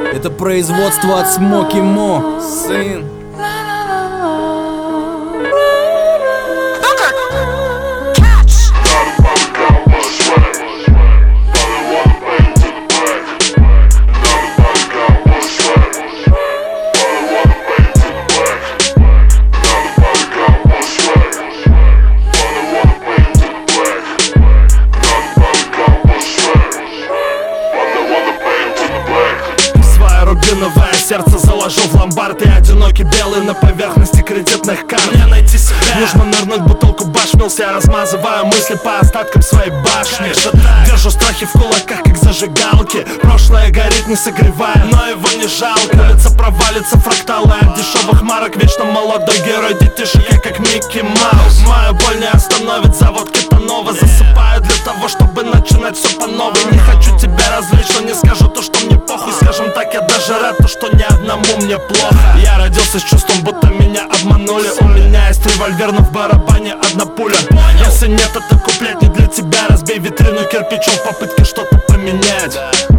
Это производство от Смоки Мо, сын. Новое сердце заложил в ломбард. И одинокий белый на поверхности кредитных карт. Мне найти себя нужно нырнуть в бутылку башмился. Я размазываю мысли по остаткам своей башни. Держу страхи в кулаках, как зажигалки. Прошлое горит, не согревая, но его не жалко. Улица провалится, фракталы от дешевых марок. Вечно молодой герой, детишек, я как Микки Маус. Мою боль не остановит завод кетанова. Засыпаю для того, чтобы начинать все по новой. Не хочу тебя развлечь, но не скажу то, что мне похуй. Скажем так, я даже рад, то, что ни одному мне плохо. Я родился с чувством, будто меня обманули. У меня есть револьвер, но в барабане одна пуля. Если нет, это куплет не для тебя. Разбей витрину кирпичом в попытке что-то поменять.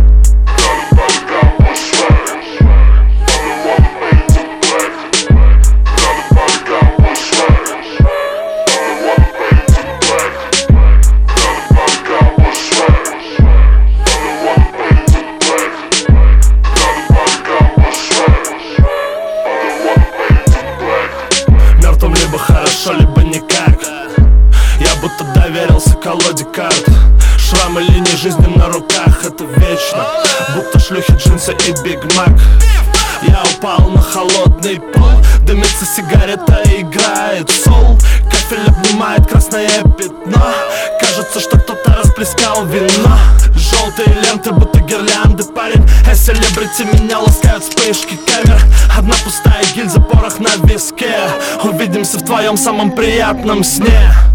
Либо хорошо, либо никак. Я будто доверился колоде карт. Шрамы, линии жизни на руках, это вечно. Будто шлюхи, джинсы и Биг Мак. Я упал на холодный пол. Дымится сигарета и играет сол. Кафель обнимает красное пятно. Кажется, что кто-то расплескал вино. Желтые ленты, будто гирлянды, парень. Селебрити меня ласкают вспышки камер. Одна пустая гильза, порох на виске. Увидимся в твоем самом приятном сне.